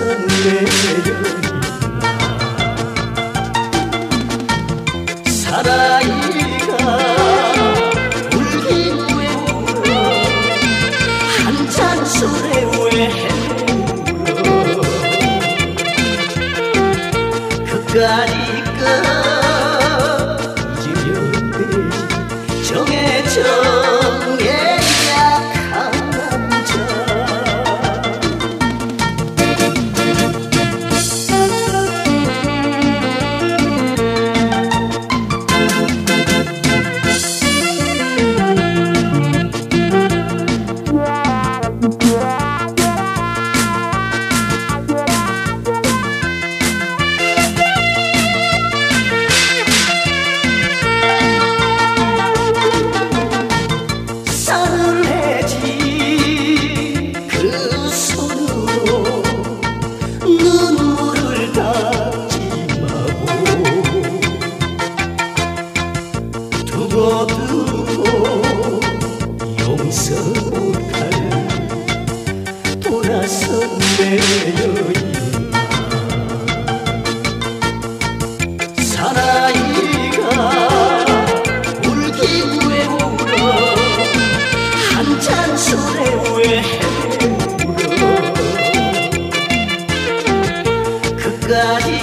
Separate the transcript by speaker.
Speaker 1: 사나이가 울긴 왜 울어 한잔 술에 왜 울어 그까짓 잊으면 되지 정해져 두고 용서 못할 돌아선 내 여인아 사나이가 울긴 왜 울어 한잔 술에 왜 울어 그까지